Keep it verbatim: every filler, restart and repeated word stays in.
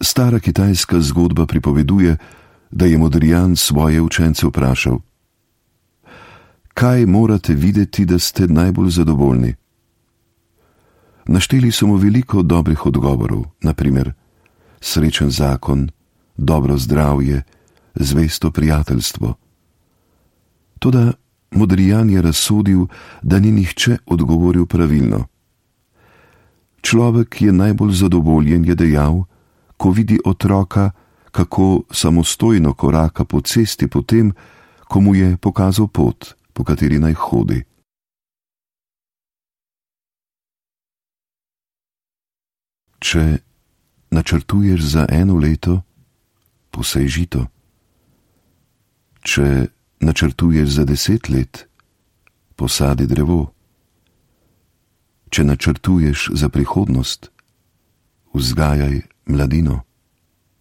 Stara kitajska zgodba pripoveduje, da je Modrijan svoje učence vprašal: kaj morate videti, da ste najbolj zadovoljni? Našteli so mu veliko dobrih odgovorov, naprimer srečen zakon, dobro zdravje, zvesto prijateljstvo. Toda Modrijan je razsodil, da ni nihče odgovoril pravilno. Človek je najbolj zadovoljen, je dejal, ko vidi otroka, kako samostojno koraka po cesti potem, ko mu je pokazal pot, po kateri naj hodi. Če načrtuješ za eno leto, posej žito. Če načrtuješ za deset let, posadi drevo. Če načrtuješ za prihodnost, vzgajaj mladino.